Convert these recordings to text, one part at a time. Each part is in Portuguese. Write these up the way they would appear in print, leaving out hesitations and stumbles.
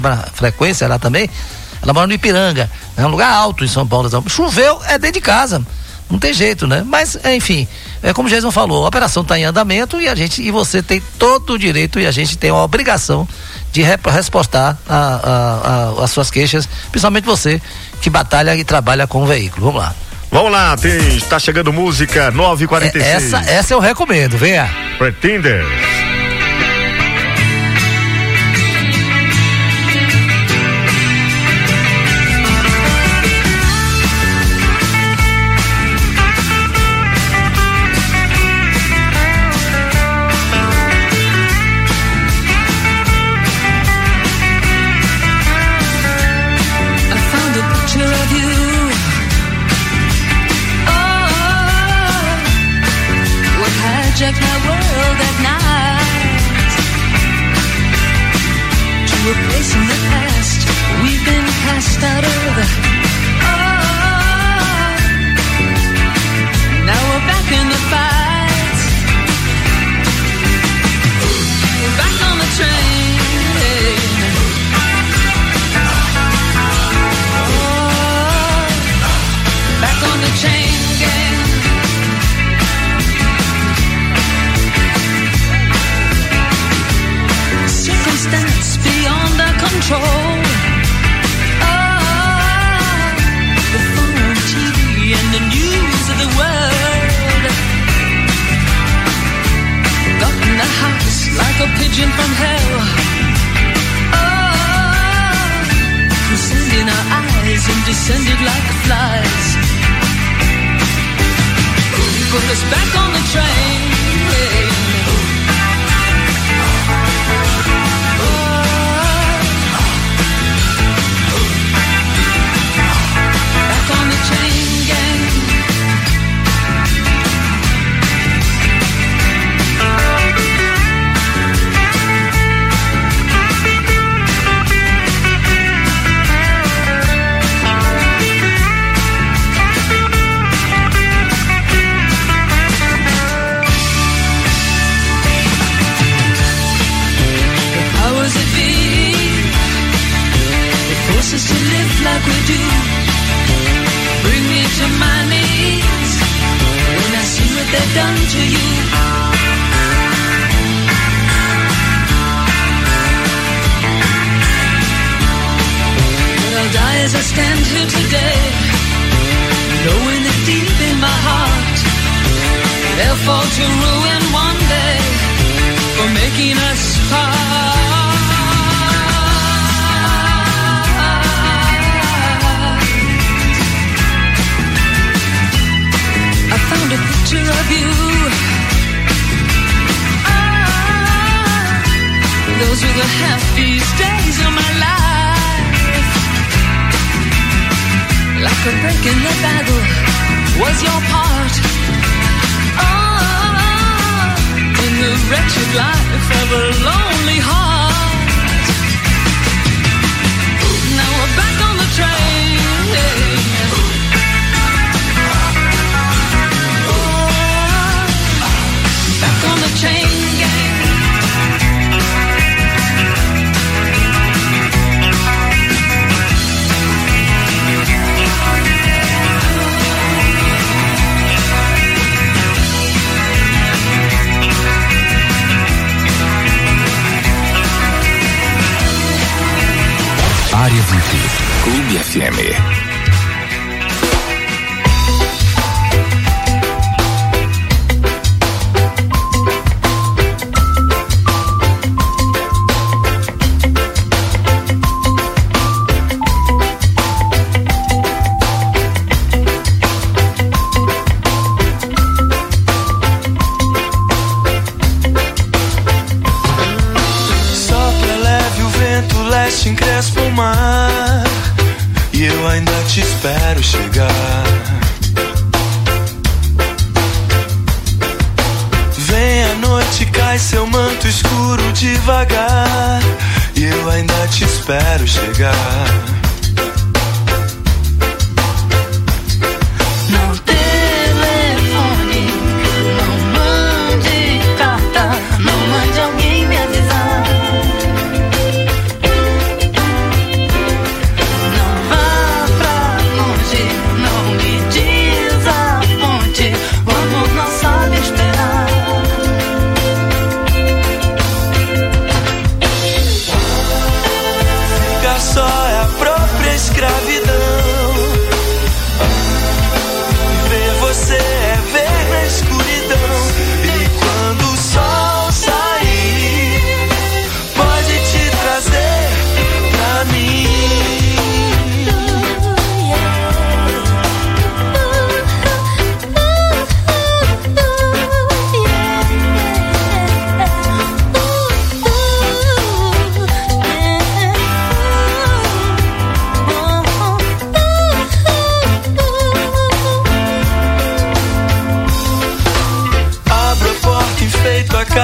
frequência lá também. Ela mora no Ipiranga, é um lugar alto em São Paulo. Choveu, é dentro de casa. Não tem jeito, né? Mas, enfim, como o Jason falou, a operação está em andamento e você tem todo o direito e a gente tem a obrigação de reportar as suas queixas, principalmente você que batalha e trabalha com o veículo. Vamos lá. Vamos lá, tá chegando música 9h46. Essa eu recomendo, venha. Pretenders. My world at night, to a place in the past we've been cast out of. Now we're back in the fight. We're back on the train. Back on the chain gang. Circumstance beyond our control. The phone, TV, and the news of the world got in the house like a pigeon from hell. Through sand in our eyes and descended like flies. Put us back on the train. On the chain gang. The powers that be, they force us to live like we do. Bring me to my knees when I see what they've done to you. But I'll die as I stand here today, knowing that deep in my heart they'll fall to ruin one day for making us part. I found a picture of you. Those were the happiest days of my life. Like a break in the battle was your part. In the wretched life of a lonely heart. Now we're back on the train. Back on the chain gang. Área VIP, Clube FM. Encrespa o mar e eu ainda te espero chegar. Vem a noite, cai seu manto escuro devagar e eu ainda te espero chegar.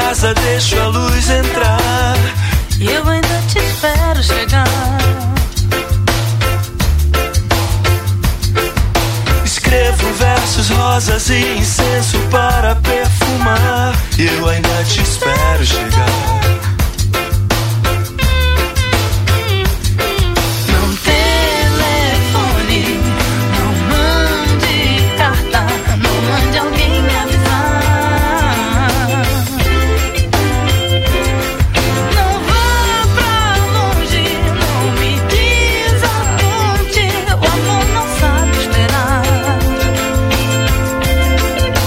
casa, deixo a luz entrar. E eu ainda te espero chegar. Escrevo versos, rosas e incenso para perfumar. E eu ainda te espero chegar. Não telefone, não mande carta, não mande alguém me avisar. Não vá pra longe, não me desaponte. O amor não sabe esperar.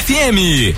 FM.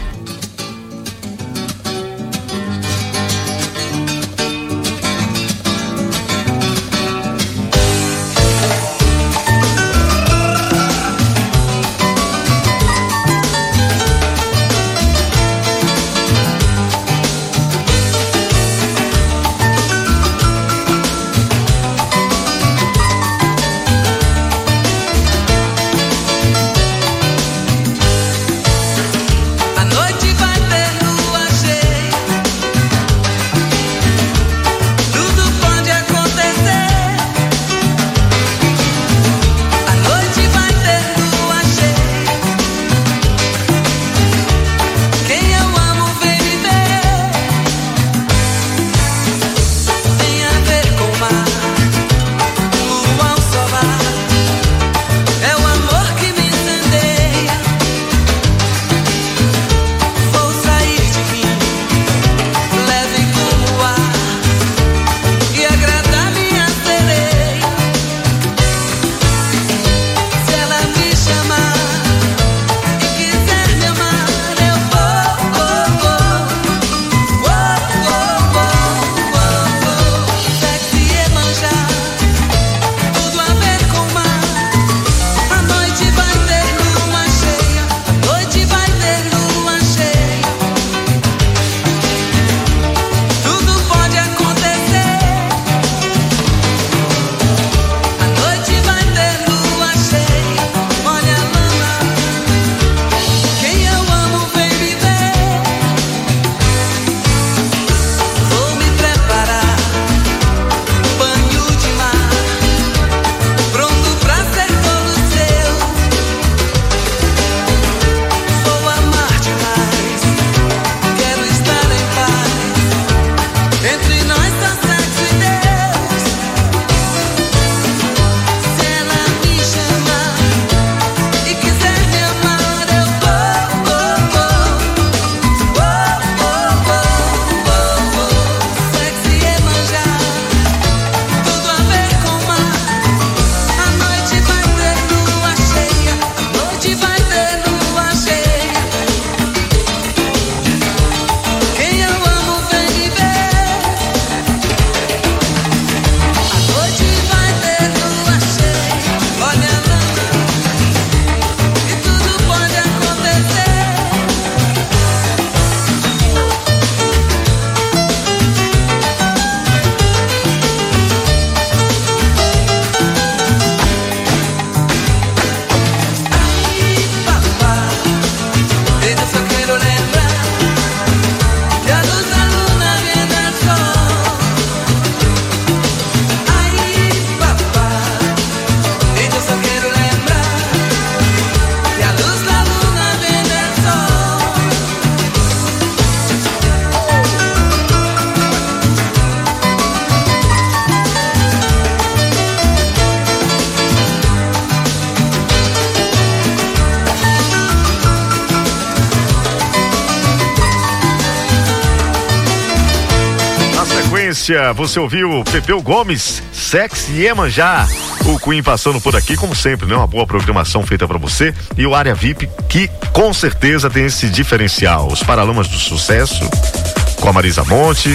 Você ouviu Pepeu Gomes, Sexy Iemanjá. O Queen passando por aqui, como sempre, né? Uma boa programação feita pra você. E o Área VIP, que com certeza tem esse diferencial. Os Paralamas do Sucesso, com a Marisa Monte,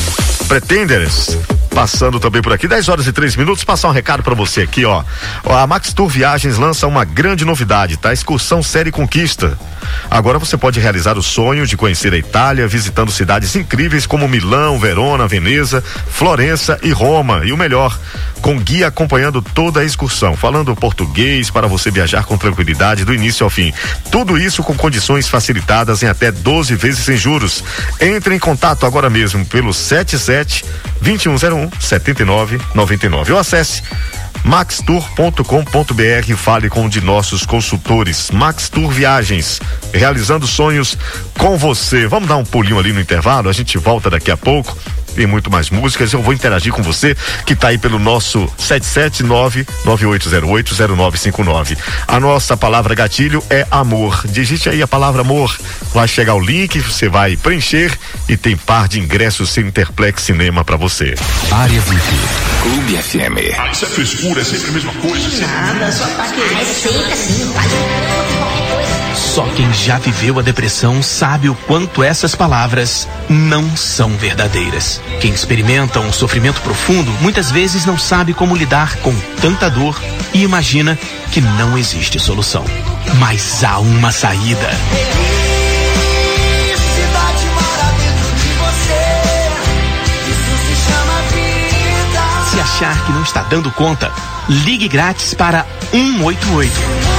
Pretenders, passando também por aqui, 10h03, passar um recado pra você aqui, ó. A Max Tour Viagens lança uma grande novidade, tá? Excursão Série Conquista. Agora você pode realizar o sonho de conhecer a Itália, visitando cidades incríveis como Milão, Verona, Veneza, Florença e Roma. E o melhor, com guia acompanhando toda a excursão, falando português para você viajar com tranquilidade do início ao fim. Tudo isso com condições facilitadas em até 12 vezes sem juros. Entre em contato agora mesmo pelo 77-2101-7999 ou acesse maxtour.com.br e fale com um de nossos consultores. Max Tour Viagens, realizando sonhos com você. Vamos dar um pulinho ali no intervalo, a gente volta daqui a pouco. Tem muito mais músicas, eu vou interagir com você que tá aí pelo nosso 779-9808-0959. A nossa palavra gatilho é amor. Digite aí a palavra amor. Vai chegar o link, você vai preencher e tem par de ingressos sem Interplex Cinema pra você. Área VIP. Clube FM. Ah, isso é frescura, é sempre a mesma coisa. Nada, só tá querendo. É sempre assim, faz qualquer coisa. Só quem já viveu a depressão sabe o quanto essas palavras não são verdadeiras. Quem experimenta um sofrimento profundo muitas vezes não sabe como lidar com tanta dor e imagina que não existe solução. Mas há uma saída. Se achar que não está dando conta, ligue grátis para 188.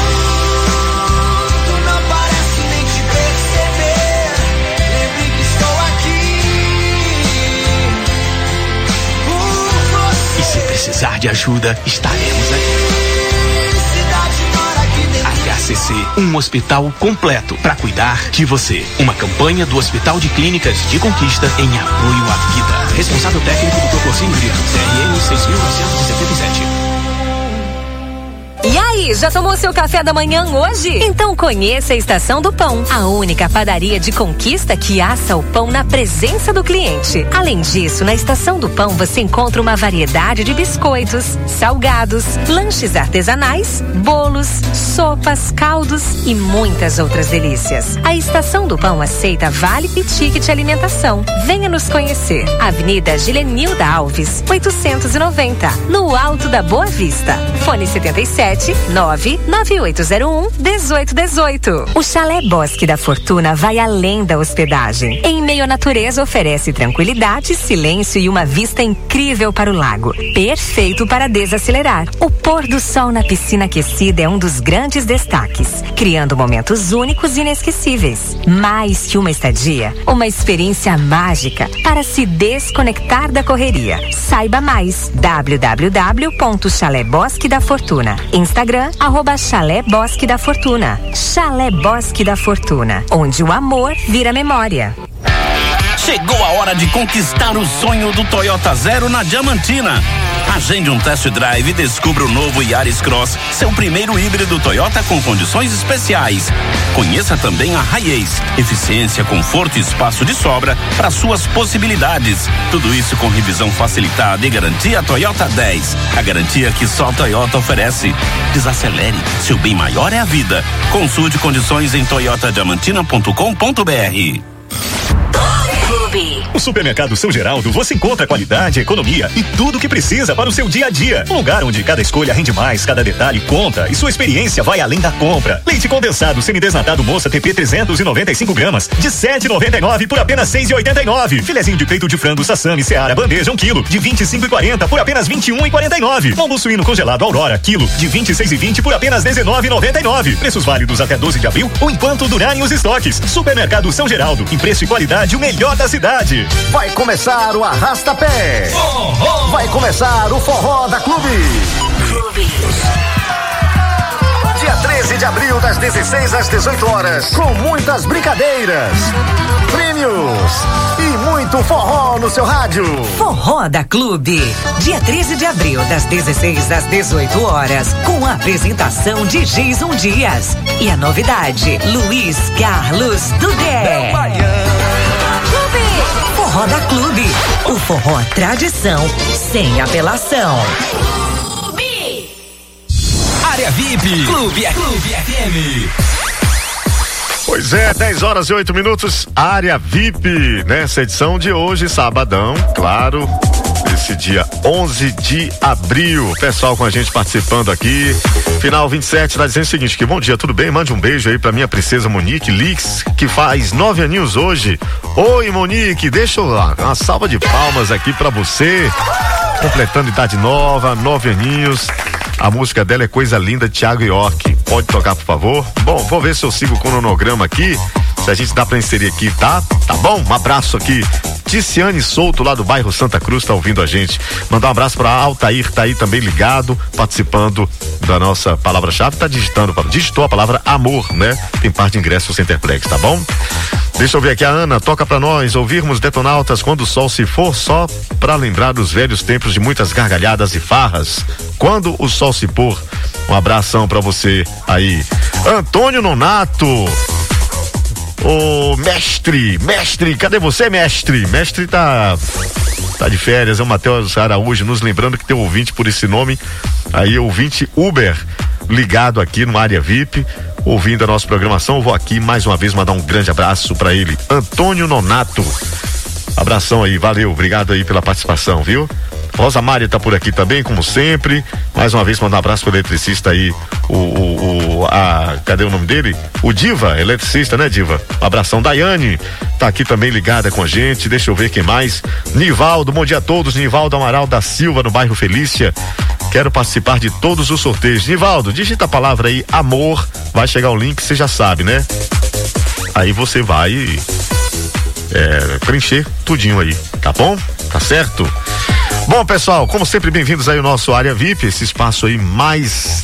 E se precisar de ajuda, estaremos aqui. HCC, um hospital completo para cuidar de você. Uma campanha do Hospital de Clínicas de Conquista em apoio à vida. Responsável técnico do Procorzinho Brito, CRM 6.977. E aí, já tomou seu café da manhã hoje? Então conheça a Estação do Pão, a única padaria de Conquista que assa o pão na presença do cliente. Além disso, na Estação do Pão você encontra uma variedade de biscoitos, salgados, lanches artesanais, bolos, sopas, caldos e muitas outras delícias. A Estação do Pão aceita vale e ticket alimentação. Venha nos conhecer. Avenida Gilenilda Alves, 890, no Alto da Boa Vista. Fone 77 99801-1818. O Chalé Bosque da Fortuna vai além da hospedagem. Em meio à natureza, oferece tranquilidade, silêncio e uma vista incrível para o lago. Perfeito para desacelerar. O pôr do sol na piscina aquecida é um dos grandes destaques, criando momentos únicos e inesquecíveis. Mais que uma estadia, uma experiência mágica para se desconectar da correria. Saiba mais: www.Chalé Bosque da Fortuna. Instagram, @Chalé Bosque da Fortuna. Chalé Bosque da Fortuna, onde o amor vira memória. Chegou a hora de conquistar o sonho do Toyota Zero na Diamantina. Agende um test drive e descubra o novo Yaris Cross, seu primeiro híbrido Toyota com condições especiais. Conheça também a Hiace, eficiência, conforto e espaço de sobra para suas possibilidades. Tudo isso com revisão facilitada e garantia Toyota 10. A garantia que só a Toyota oferece. Desacelere, seu bem maior é a vida. Consulte condições em toyotadiamantina.com.br. No Supermercado São Geraldo você encontra qualidade, economia e tudo o que precisa para o seu dia a dia. Um lugar onde cada escolha rende mais, cada detalhe conta e sua experiência vai além da compra. Leite condensado semidesnatado Moça TP 395 gramas de 7,99 por apenas 6,89. Filezinho de peito de frango Sassami Seara bandeja 1 quilo de 25,40 por apenas 21,49. Lombo suíno congelado Aurora quilo de 26,20 por apenas 19,99. Preços válidos até 12 de abril ou enquanto durarem os estoques. Supermercado São Geraldo, em preço e qualidade o melhor da cidade. Vai começar o Arrasta-Pé. Vai começar o Forró da Clube. Dia 13 de abril, das 16 às 18 horas, com muitas brincadeiras, prêmios e muito forró no seu rádio. Forró da Clube. Dia 13 de abril, das 16 às 18 horas, com a apresentação de Jason Dias. E a novidade, Luiz Carlos Dudé. Forró da Clube. O forró tradição, sem apelação. Clube. Área VIP. Clube FM. Pois é, 10 horas e 8 minutos, Área VIP, nessa edição de hoje, sabadão, claro, esse dia 11 de abril, pessoal com a gente participando aqui, final 27, tá dizendo o seguinte, que bom dia, tudo bem? Mande um beijo aí pra minha princesa Monique Lix, que faz 9 aninhos hoje. Oi, Monique, deixa eu lá, uma salva de palmas aqui pra você, completando idade nova, 9 aninhos. A música dela é Coisa Linda, Thiago York. Pode tocar, por favor? Bom, vou ver se eu sigo com o cronograma aqui, se a gente dá pra inserir aqui, tá? Tá bom? Um abraço aqui. Ticiane Souto, lá do bairro Santa Cruz, tá ouvindo a gente. Mandar um abraço pra Altair, tá aí também ligado, participando da nossa palavra-chave, tá digitou a palavra amor, né? Tem parte de ingresso Centerplex, tá bom? Deixa eu ver aqui a Ana, toca pra nós ouvirmos Detonautas quando o sol se for, só pra lembrar dos velhos tempos de muitas gargalhadas e farras. Quando o sol se pôr. Um abração pra você aí. Antônio Nonato. Ô, mestre, cadê você, mestre? Mestre tá de férias, é o Matheus Araújo, nos lembrando que tem um ouvinte por esse nome, aí ouvinte Uber, ligado aqui no Área VIP, ouvindo a nossa programação. Eu vou aqui mais uma vez mandar um grande abraço para ele, Antônio Nonato. Abração aí, valeu, obrigado aí pela participação, viu? Rosa Mária tá por aqui também, como sempre. Mais uma vez, mandar um abraço pro eletricista aí, cadê o nome dele? O Diva, eletricista, né, Diva? Abração, Daiane, tá aqui também ligada com a gente. Deixa eu ver quem mais. Nivaldo, bom dia a todos. Nivaldo Amaral da Silva, no bairro Felícia. Quero participar de todos os sorteios. Nivaldo, digita a palavra aí, amor. Vai chegar o link, você já sabe, né? Aí você vai preencher tudinho aí, tá bom? Tá certo? Bom, pessoal, como sempre, bem-vindos aí ao nosso Área VIP, esse espaço aí mais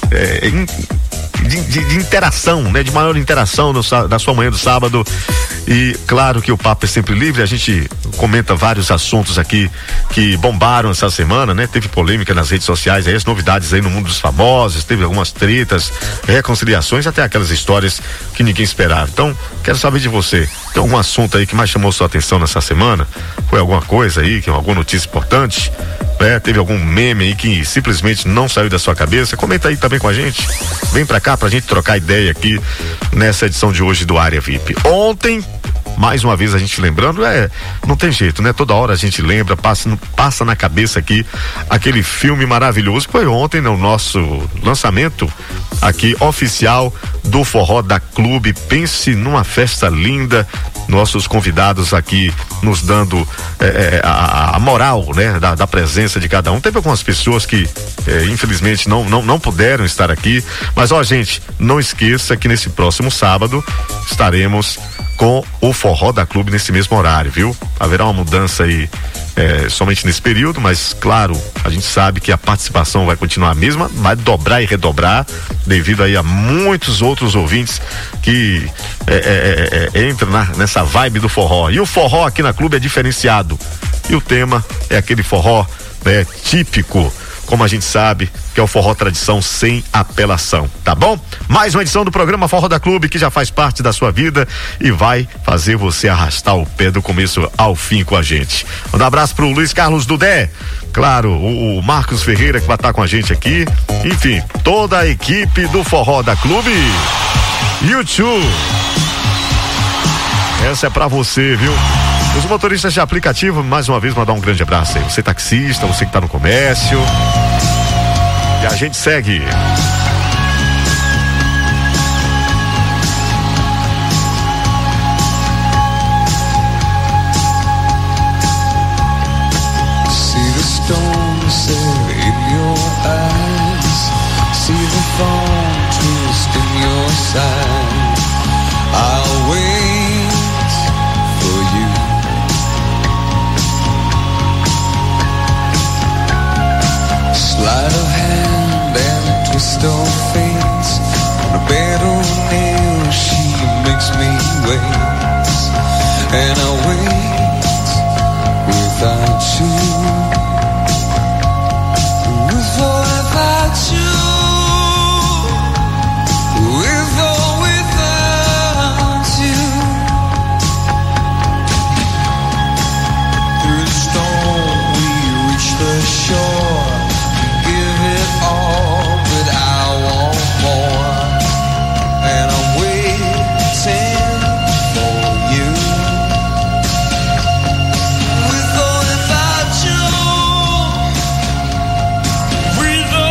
de interação, né? De maior interação da sua manhã do sábado. E claro que o papo é sempre livre, a gente comenta vários assuntos aqui que bombaram essa semana, né? Teve polêmica nas redes sociais, aí as novidades aí no mundo dos famosos, teve algumas tretas, reconciliações, até aquelas histórias que ninguém esperava. Então, quero saber de você, tem algum assunto aí que mais chamou sua atenção nessa semana? Foi alguma coisa aí, alguma notícia importante? Teve algum meme aí que simplesmente não saiu da sua cabeça? Comenta aí também com a gente. Vem pra cá pra gente trocar ideia aqui nessa edição de hoje do Área VIP. Ontem, mais uma vez a gente lembrando, não tem jeito, né? Toda hora a gente lembra, passa na cabeça aqui aquele filme maravilhoso. Foi ontem, no nosso lançamento aqui oficial do Forró da Clube. Pense numa festa linda, nossos convidados aqui nos dando a moral, né? Da presença de cada um. Teve algumas pessoas que infelizmente não puderam estar aqui, mas gente, não esqueça que nesse próximo sábado estaremos com o Forró da Clube nesse mesmo horário, viu? Haverá uma mudança aí somente nesse período, mas claro, a gente sabe que a participação vai continuar a mesma, vai dobrar e redobrar devido aí a muitos outros ouvintes que entram nessa vibe do forró. E o forró aqui na Clube é diferenciado, e o tema é aquele forró típico, como a gente sabe, que é o forró tradição sem apelação, tá bom? Mais uma edição do programa Forró da Clube, que já faz parte da sua vida e vai fazer você arrastar o pé do começo ao fim com a gente. Um abraço pro Luiz Carlos Dudé, claro, o Marcos Ferreira, que vai estar com a gente aqui, enfim, toda a equipe do Forró da Clube. YouTube, essa é pra você, viu? Os motoristas de aplicativo, mais uma vez, mandar um grande abraço aí. Você taxista, você que tá no comércio. E a gente segue. See the stones there in your eyes. See the thorn twist in your side. I'll wait for you. Sleight of hand and twist of fate. On a bed of nails she makes me wait. And I wait without you. With or without you. With or without you. Through the storm we reach the shore. All, but I want more, and I'm waiting for you. With or without you, with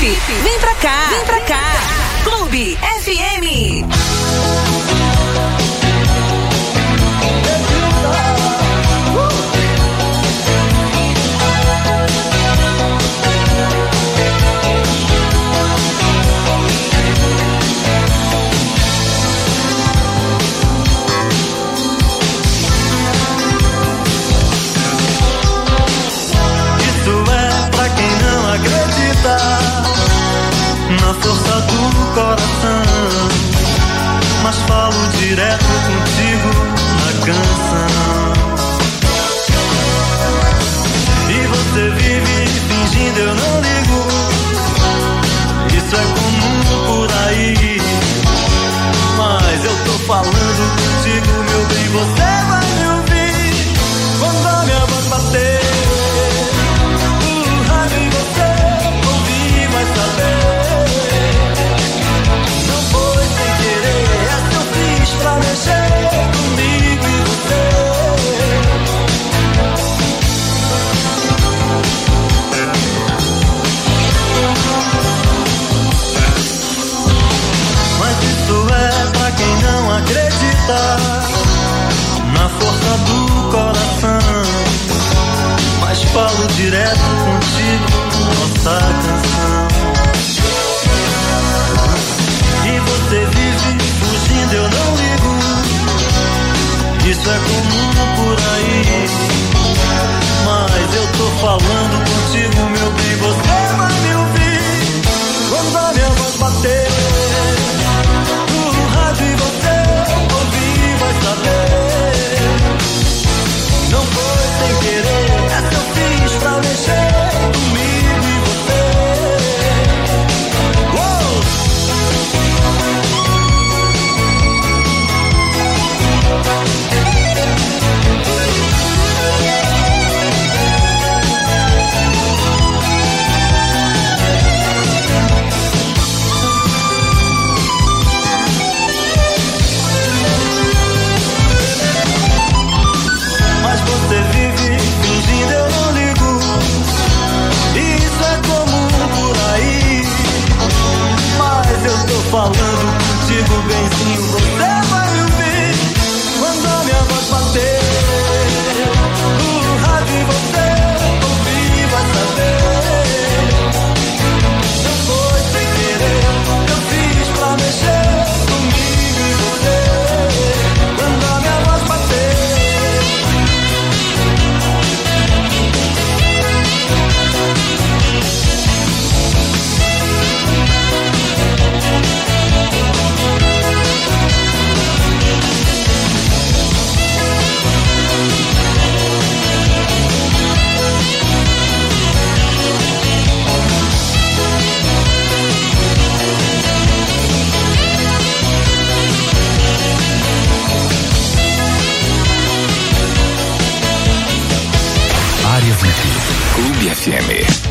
VIP, vem pra cá, vem pra cá. Clube FM. Na força do coração, mas falo direto contigo na canção. E você vive fingindo eu não ligo, isso é comum por aí. Mas eu tô falando contigo, meu bem, você vai me ouvir quando a minha voz bater. O rádio em você ouvir vai saber. Pra mexer comigo e você. Mas isso é pra quem não acredita na força do coração. Mas falo direto contigo, nossa canção. E você vive fugindo, eu não ligo. Isso é comum por aí. Mas eu tô falando contigo, meu bem, você vai me ouvir quando a minha voz bater. No rádio e você ouvir vai saber. Não foi sem querer, essa eu fiz pra mexer comigo e você. Você vive fingindo, eu não ligo. Isso é comum por aí. Mas eu tô falando contigo, benzinho, você vai me ouvir quando a minha voz bater. No rádio e você ouvir vai saber. Não foi sem querer, eu fiz pra mexer comigo e você. Quando a minha voz bater. Área VIP, Clube FM.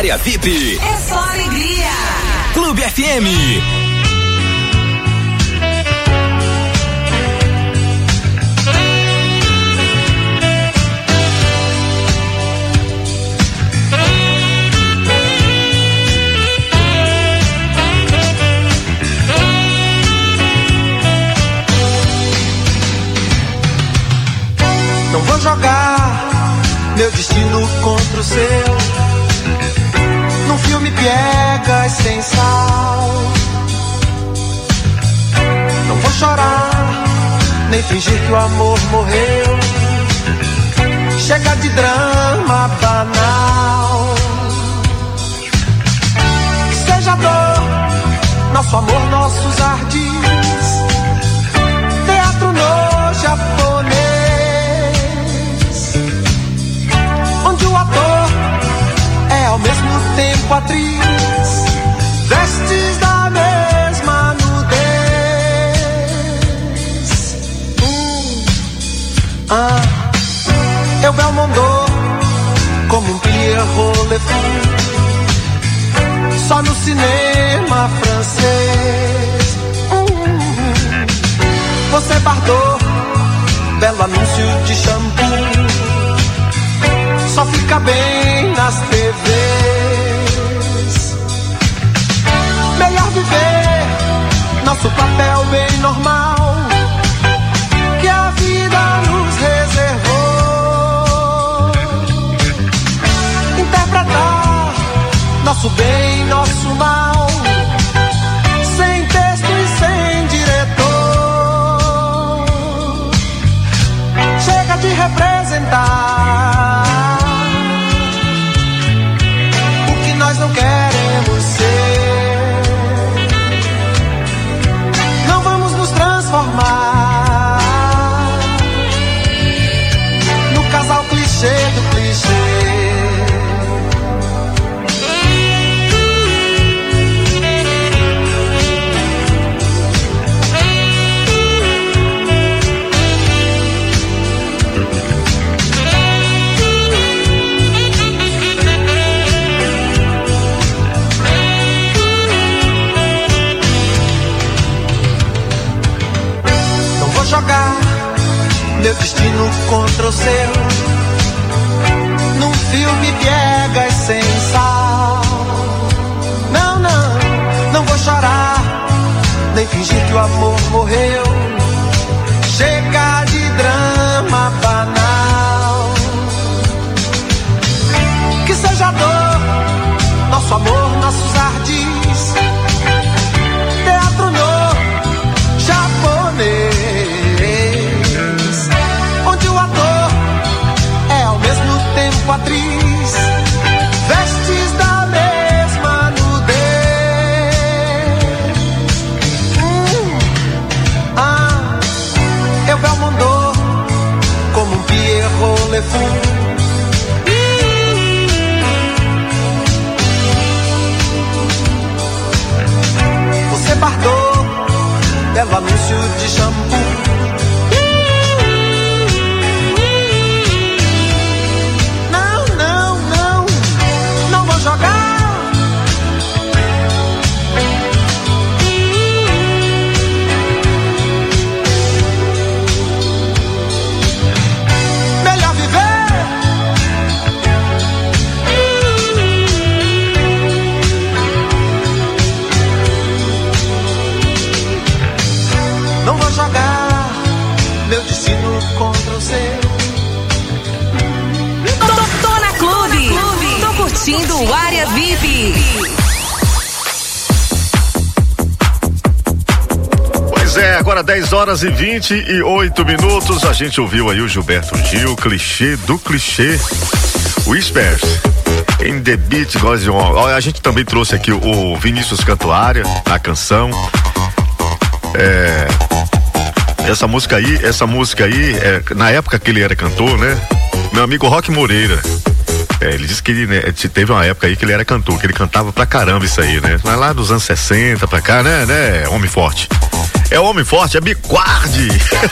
Área VIP. É só alegria. Clube FM. Não vou jogar meu destino contra o seu, num filme piegas sem sal. Não vou chorar, nem fingir que o amor morreu. Chega de drama banal. Seja dor, nosso amor, nossos ardis. Teatro no japonês, onde o ator é ao mesmo tempo atriz, vestes da mesma nudez. Eu Belmondo como um Pierrot Le Fou, só no cinema francês. Você Bardot, belo anúncio de shampoo, só fica bem nas TVs. Melhor viver nosso papel bem normal, que a vida nos reservou. Interpretar nosso bem, nosso mal, sem texto e sem diretor. Chega de representar o que nós não queremos ser. Não vamos nos transformar no casal clichê do clichê. Jogar meu destino contra o seu, num filme piegas sem sal. Não, não, não vou chorar, nem fingir que o amor morreu. Chega de drama banal. Que seja dor, nosso amor, nossos ardis. Teatro no japonês, atriz, vestes da mesma nudez. Eu Belmondo como um Pierrot Le Fou, você Bardot, belo anúncio de shampoo. Não vou jogar meu destino contra o seu. Tô na Clube. Tô curtindo o Área VIP. Pois é, agora 10 horas e 28 minutos. A gente ouviu aí o Gilberto Gil, clichê do clichê. Whispers, In The Beat Goes On. A gente também trouxe aqui o Vinícius Cantuária, a canção. Essa música aí, na época que ele era cantor, né? Meu amigo Roque Moreira Ele disse que ele, teve uma época aí que ele era cantor, que ele cantava pra caramba isso aí, né? Mas lá dos anos 60 pra cá, né? Homem forte. É homem forte, é Biquardi.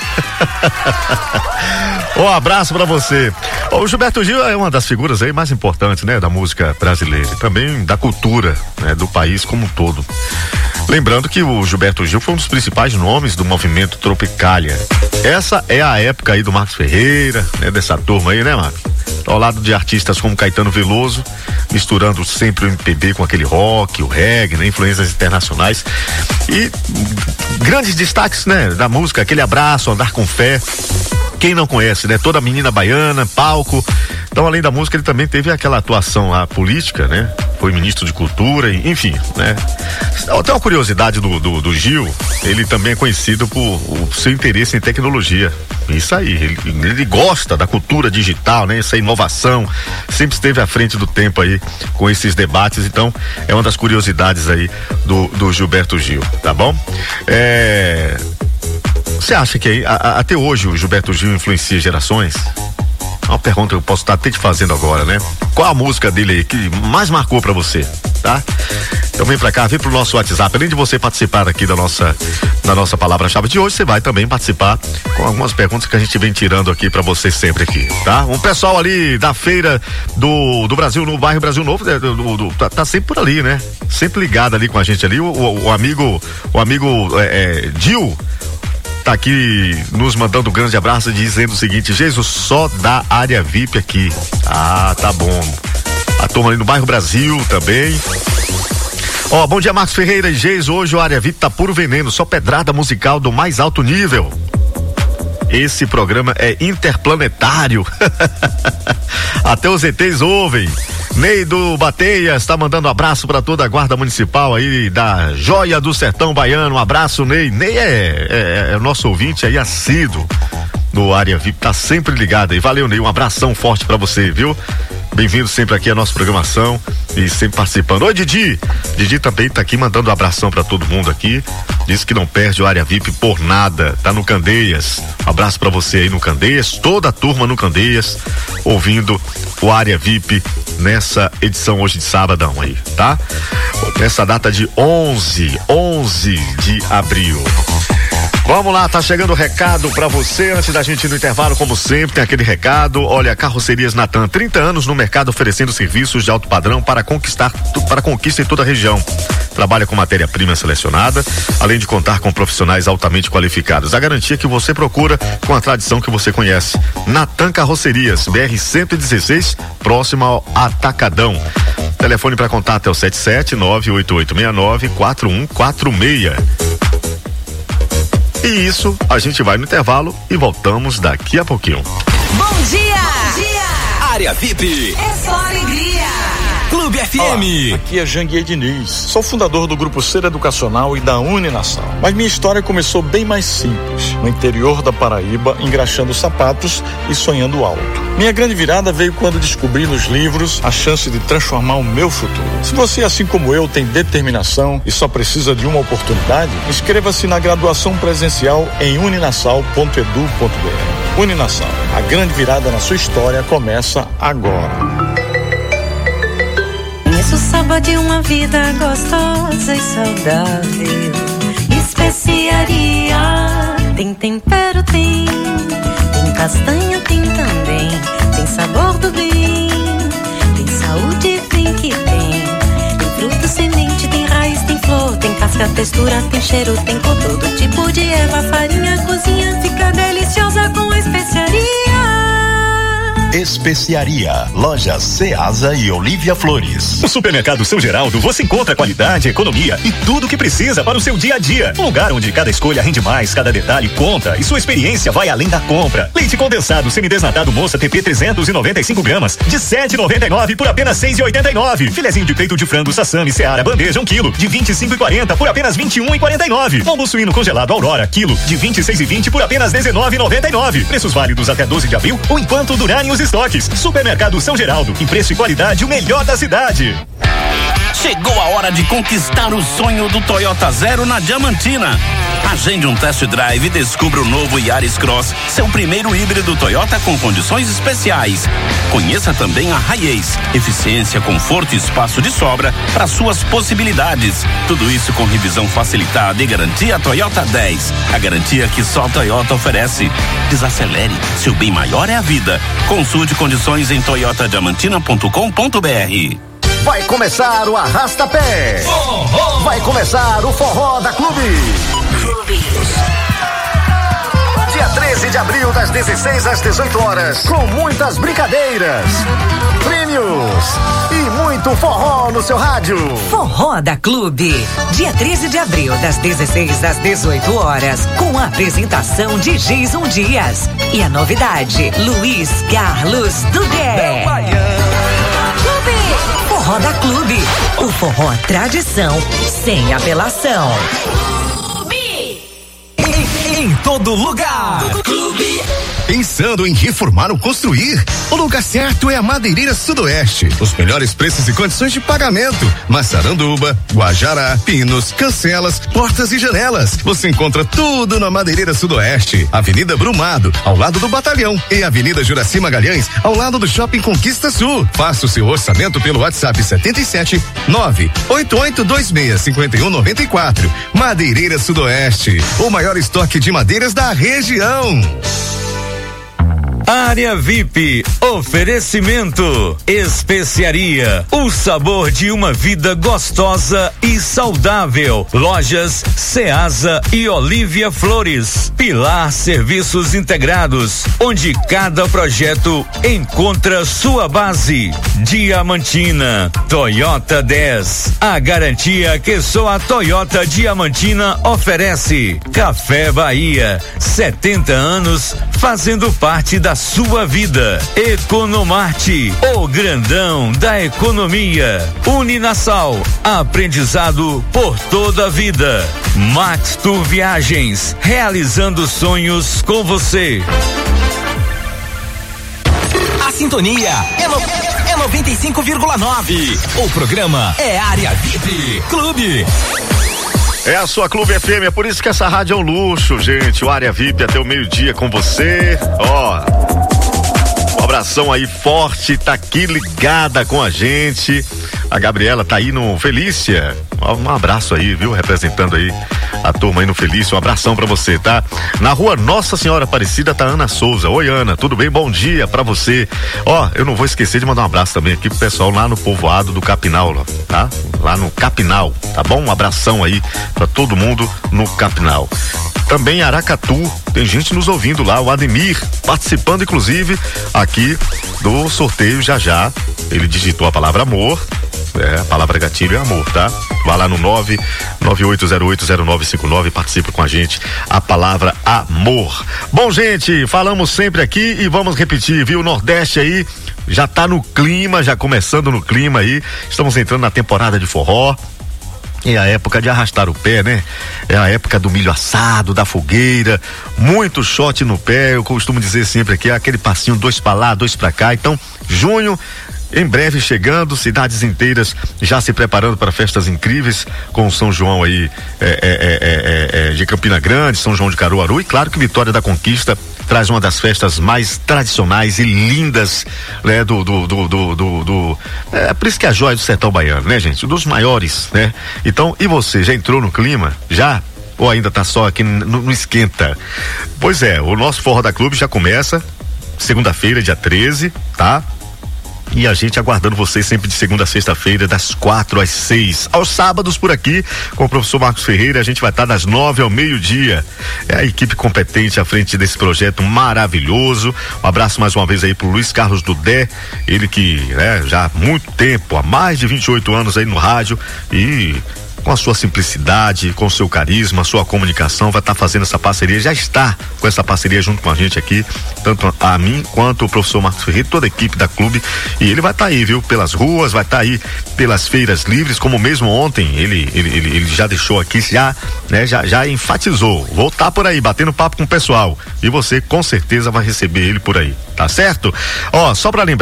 Um abraço pra você. O Gilberto Gil é uma das figuras aí mais importantes, né? Da música brasileira e também da cultura, né? Do país como um todo. Lembrando que o Gilberto Gil foi um dos principais nomes do movimento Tropicália. Essa é a época aí do Marcos Ferreira, né? Dessa turma aí, né, Marcos? Ao lado de artistas como Caetano Veloso, misturando sempre o MPB com aquele rock, o reggae, né? Influências internacionais. E grandes destaques, né? Da música, aquele abraço, Andar com Fé. Quem não conhece, né? Toda menina baiana, palco. Então, além da música, ele também teve aquela atuação lá política, né? Foi ministro de cultura, enfim, né? Tem uma curiosidade do Gil, ele também é conhecido por o seu interesse em tecnologia. Isso aí, ele gosta da cultura digital, né? Essa inovação, sempre esteve à frente do tempo aí com esses debates, então é uma das curiosidades aí do Gilberto Gil, tá bom? Você acha que até hoje o Gilberto Gil influencia gerações? Uma pergunta que eu posso estar até te fazendo agora, né? Qual a música dele aí que mais marcou pra você, tá? Então vem pra cá, vem pro nosso WhatsApp. Além de você participar aqui da nossa palavra-chave de hoje, você vai também participar com algumas perguntas que a gente vem tirando aqui pra você sempre aqui, tá? Um pessoal ali da feira do Brasil, no bairro Brasil Novo, tá sempre por ali, né? Sempre ligado ali com a gente ali. O amigo Gil tá aqui nos mandando um grande abraço, dizendo o seguinte: Jesus, só da área VIP aqui. Ah, tá bom. A turma ali no bairro Brasil também. Bom dia, Marcos Ferreira e Geis. Hoje o área VIP tá puro veneno, só pedrada musical do mais alto nível. Esse programa é interplanetário. Até os ETs ouvem. Ney do Bateias está mandando um abraço para toda a guarda municipal aí da Joia do Sertão Baiano. Um abraço, Ney. Ney é o nosso ouvinte aí assíduo no área VIP, tá sempre ligado aí. Valeu, Ney, um abração forte para você, viu? Bem-vindo sempre aqui à nossa programação e sempre participando. Oi, Didi. Didi também tá aqui mandando um abração para todo mundo aqui. Diz que não perde o área VIP por nada. Tá no Candeias. Um abraço para você aí no Candeias, toda a turma no Candeias, ouvindo o área VIP nessa edição hoje de sabadão aí, tá? Nessa data de 11 de abril. Vamos lá, tá chegando o recado pra você. Antes da gente ir no intervalo, como sempre, tem aquele recado. Olha, Carrocerias Natan, 30 anos no mercado oferecendo serviços de alto padrão para conquista em toda a região. Trabalha com matéria-prima selecionada, além de contar com profissionais altamente qualificados. A garantia que você procura com a tradição que você conhece. Natan Carrocerias, BR-116, próximo ao Atacadão. Telefone para contato é o 77-98869-4146. E isso, a gente vai no intervalo e voltamos daqui a pouquinho. Bom dia! Bom dia! Área VIP. É só alegria. Clube FM. Olá, aqui é Janguier Diniz. Sou fundador do Grupo Ser Educacional e da Uninação. Mas minha história começou bem mais simples, no interior da Paraíba, engraxando sapatos e sonhando alto. Minha grande virada veio quando descobri nos livros a chance de transformar o meu futuro. Se você, assim como eu, tem determinação e só precisa de uma oportunidade, inscreva-se na graduação presencial em uninasal.edu.br. Uninasal, a grande virada na sua história começa agora. Conheço o sabor de uma vida gostosa e saudável. Especiaria, tem tempero, tem castanha, tem também. Tem sabor do bem, tem saúde, vem que tem. Tem fruto, semente, tem raiz, tem flor, tem casca, textura, tem cheiro, tem cor. Todo tipo de erva, farinha, cozinha, fica deliciosa com a especiaria. Especiaria, lojas Ceasa e Olívia Flores. No Supermercado Seu Geraldo você encontra qualidade, economia e tudo o que precisa para o seu dia a dia. Um lugar onde cada escolha rende mais, cada detalhe conta e sua experiência vai além da compra. Leite condensado semidesnatado Moça TP 395 gramas de 7,99 por apenas 6,89. Filezinho de peito de frango Sassami Seara bandeja 1 quilo de 25,40 por apenas 21,49. Lombo suíno congelado Aurora quilo de 26,20 por apenas 19,99. Preços válidos até 12 de abril ou enquanto durarem os estoques. Supermercado São Geraldo, em preço e qualidade o melhor da cidade. Chegou a hora de conquistar o sonho do Toyota Zero na Diamantina. Agende um test drive e descubra o novo Yaris Cross, seu primeiro híbrido Toyota com condições especiais. Conheça também a Hiace, eficiência, conforto e espaço de sobra para suas possibilidades. Tudo isso com revisão facilitada e garantia Toyota 10, a garantia que só a Toyota oferece. Desacelere, seu bem maior é a vida. Consulte condições em toyotadiamantina.com.br. Vai começar o Arrasta-Pé. Vai começar o Forró da Clube. Dia 13 de abril, das 16 às 18 horas, com muitas brincadeiras, prêmios e muito forró no seu rádio. Forró da Clube. Dia 13 de abril, das 16 às 18 horas, com a apresentação de Jason Dias. E a novidade, Luiz Carlos Dudé. Forró da Clube. O forró tradição, sem apelação. Em todo lugar. Clube. Pensando em reformar ou construir? O lugar certo é a Madeireira Sudoeste. Os melhores preços e condições de pagamento. Massaranduba, Guajará, pinos, cancelas, portas e janelas. Você encontra tudo na Madeireira Sudoeste. Avenida Brumado, ao lado do Batalhão. E Avenida Juraci Magalhães, ao lado do Shopping Conquista Sul. Faça o seu orçamento pelo WhatsApp 77 98826 5194. Madeireira Sudoeste. O maior estoque de madeiras da região. Área VIP, oferecimento, especiaria, o sabor de uma vida gostosa e saudável. Lojas Ceasa e Olívia Flores. Pilar Serviços Integrados, onde cada projeto encontra sua base. Diamantina, Toyota 10, a garantia que só a Toyota Diamantina oferece. Café Bahia, 70 anos fazendo parte da sua vida. Economarte, o grandão da economia. Uninasal, aprendizado por toda a vida. Max Tour Viagens, realizando sonhos com você. A sintonia é 95,9. O programa é Área VIP Clube. É a sua Clube FM, é por isso que essa rádio é um luxo, gente. O Área VIP até o meio-dia com você. Um abração aí forte, tá aqui ligada com a gente. A Gabriela tá aí no Felícia. Um abraço aí, viu? Representando aí a turma aí no Felícia. Um abração pra você, tá? Na rua Nossa Senhora Aparecida tá Ana Souza. Oi, Ana, tudo bem? Bom dia pra você. Eu não vou esquecer de mandar um abraço também aqui pro pessoal lá no povoado do Capinal, tá? Lá no Capinal, tá bom? Um abração aí pra todo mundo no Capinal. Também Aracatu, tem gente nos ouvindo lá, o Ademir, participando inclusive aqui do sorteio já. Ele digitou a palavra amor, a palavra gatilho é amor, tá? Vá lá no 998080959, participa com a gente, a palavra amor. Bom, gente, falamos sempre aqui e vamos repetir, viu? O Nordeste aí já tá no clima, já começando no clima aí, estamos entrando na temporada de forró. É a época de arrastar o pé, né? É a época do milho assado, da fogueira, muito shot no pé. Eu costumo dizer sempre aqui, aquele passinho 2 pra lá, 2 pra cá. Então, junho, em breve chegando, cidades inteiras já se preparando para festas incríveis, com o São João aí de Campina Grande, São João de Caruaru, e claro que Vitória da Conquista traz uma das festas mais tradicionais e lindas, né? Por isso que é a joia do sertão baiano, né, gente? Dos maiores, né? Então, e você, já entrou no clima? Já? Ou ainda tá só aqui no esquenta? Pois é, o nosso Forró da Clube já começa segunda-feira, dia 13, tá? E a gente aguardando vocês sempre de segunda a sexta-feira, das 4 às 6. Aos sábados por aqui, com o professor Marcos Ferreira, a gente vai estar das 9 ao meio-dia. É a equipe competente à frente desse projeto maravilhoso. Um abraço mais uma vez aí pro Luiz Carlos Dudé, ele que, já há muito tempo, há mais de 28 anos aí no rádio, e com a sua simplicidade, com o seu carisma, a sua comunicação, vai estar fazendo essa parceria, já está com essa parceria junto com a gente aqui, tanto a mim quanto o professor Marcos Ferreira, toda a equipe da clube, e ele vai estar aí, viu, pelas ruas, vai estar aí pelas feiras livres, como mesmo ontem, ele já deixou aqui, já enfatizou, vou estar por aí, batendo papo com o pessoal, e você com certeza vai receber ele por aí, tá certo? Só pra lembrar,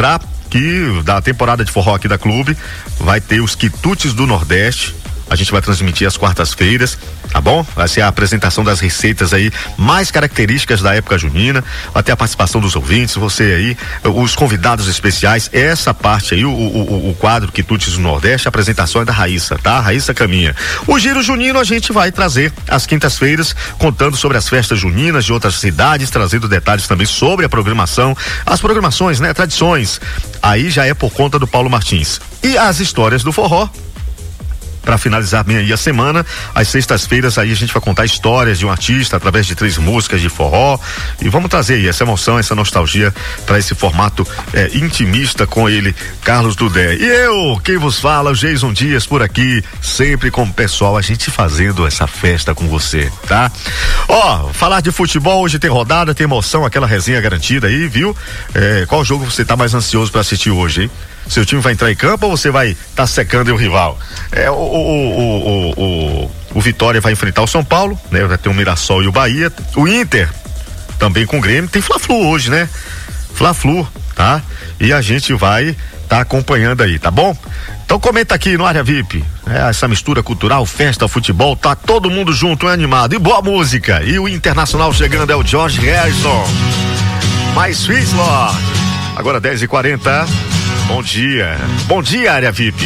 que da temporada de forró aqui da Clube vai ter os quitutes do Nordeste. A gente vai transmitir às quartas-feiras, tá bom? Vai ser a apresentação das receitas aí mais características da época junina, vai ter a participação dos ouvintes, você aí, os convidados especiais, essa parte aí, o quadro Quitutes do Nordeste, a apresentação é da Raíssa, tá? Raíssa Caminha. O Giro Junino a gente vai trazer às quintas-feiras, contando sobre as festas juninas de outras cidades, trazendo detalhes também sobre a programação, as programações, né? Tradições. Aí já é por conta do Paulo Martins. E as histórias do forró, para finalizar bem aí a semana, às sextas-feiras aí a gente vai contar histórias de um artista através de 3 músicas de forró e vamos trazer aí essa emoção, essa nostalgia para esse formato intimista com ele, Carlos Dudé. E eu, quem vos fala, o Jason Dias por aqui, sempre com o pessoal, a gente fazendo essa festa com você, tá? Ó, falar de futebol, hoje tem rodada, tem emoção, aquela resenha garantida aí, viu? Qual jogo você tá mais ansioso para assistir hoje, hein? Seu time vai entrar em campo ou você vai estar secando o rival? O Vitória vai enfrentar o São Paulo, né? Vai ter o Mirassol e o Bahia. O Inter, também com o Grêmio, tem Fla-Flu hoje, né? Fla-Flu, tá? E a gente vai estar acompanhando aí, tá bom? Então comenta aqui no Área VIP, essa mistura cultural, festa, futebol, tá todo mundo junto, animado, e boa música. E o Internacional chegando é o George Harrison. Mais Sweet Lord. Agora 10h40. Bom dia, Área VIP.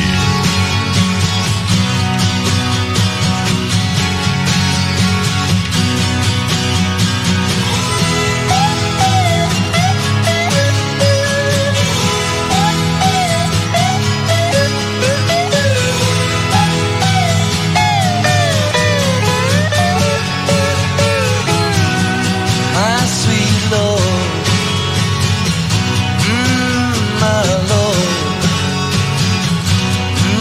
My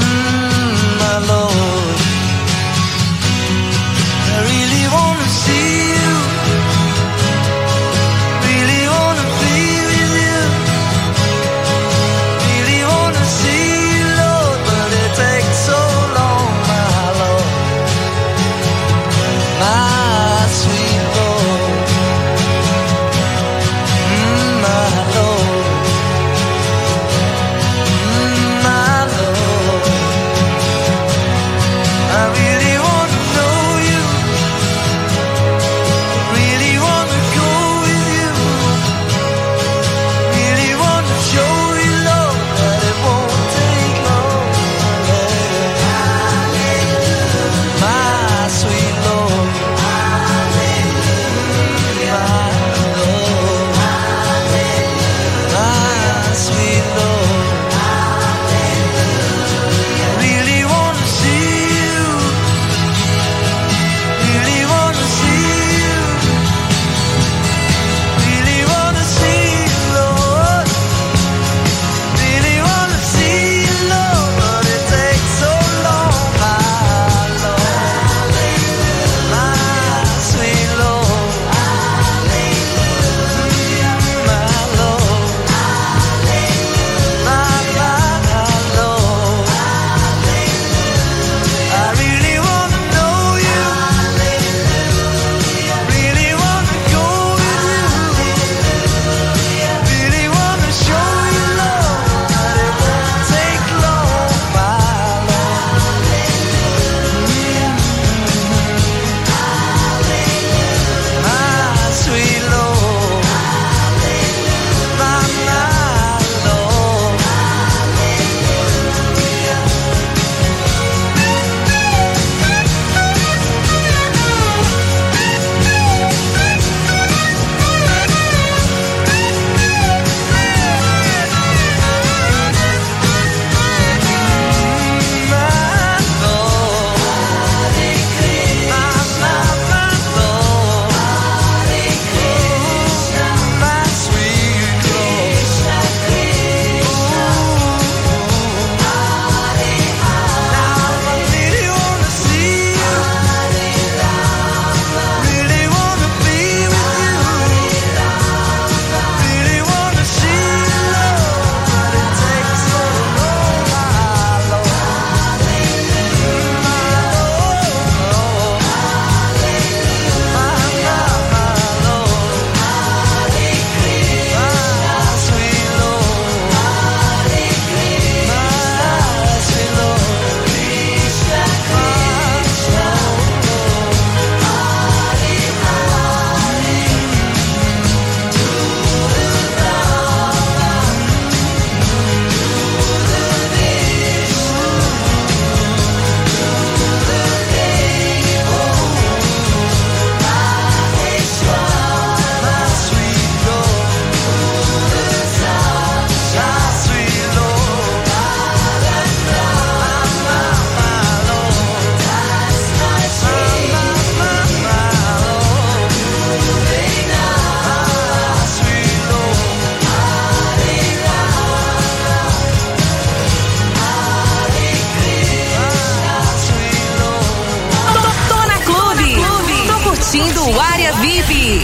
do Área VIP.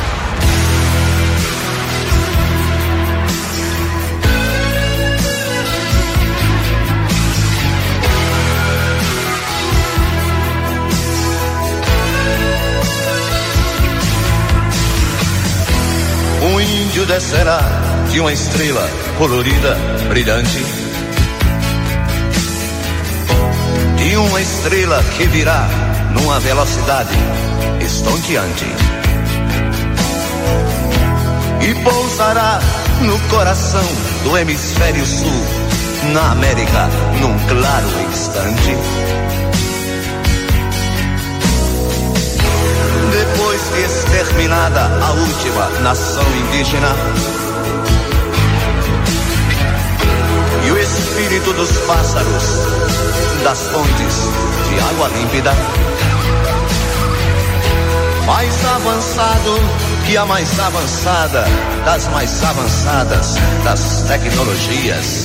Um índio descerá de uma estrela colorida, brilhante, de uma estrela que virá numa velocidade estonteante e pousará no coração do hemisfério sul, na América, num claro instante. Depois de exterminada a última nação indígena e o espírito dos pássaros, das fontes de água límpida, mais avançado que a mais avançada das mais avançadas das tecnologias,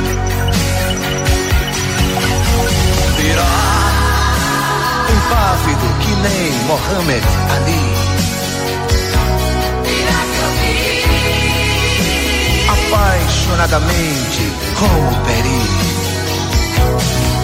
virá impávido que nem Mohammed Ali, apaixonadamente como Peri,